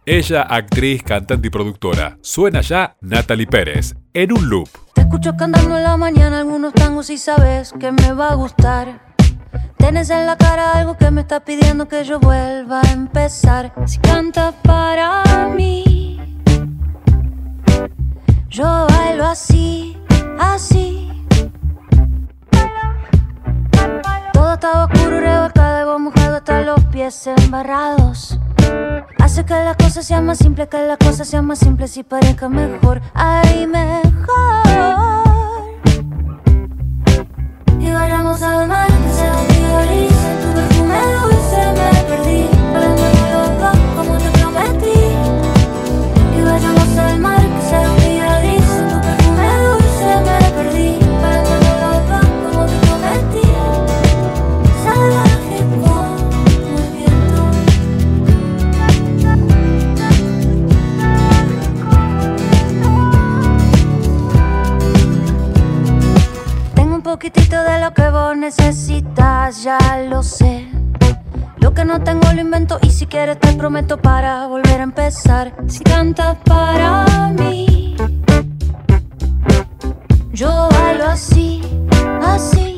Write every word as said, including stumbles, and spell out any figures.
Ella, actriz, cantante y productora. Suena ya Natalie Pérez, en un loop. Te escucho cantando en la mañana algunos tangos y sabes que me va a gustar. Tienes en la cara algo que me está pidiendo que yo vuelva a empezar. Si cantas para mí, yo bailo así, así. Todo estaba oscuro y revolcado y vos mojado hasta los pies embarrados. Hace que las cosas sean más simples, que las cosas sean más simples y parezca mejor. Ay, mejor. Y vayamos al mar, que sea un día gris. En tu perfume dulce me perdí, volando los dos como te prometí. Y vayamos al mar, que sea un día gris. En tu perfume dulce me perdí, volando los dos como te prometí. Salvaje como el viento. Tengo un poquitito de lo que vos necesitas, ya lo sé. Lo que no tengo lo invento y si quieres te prometo para volver a empezar. Si cantas para mí, yo bailo así, así.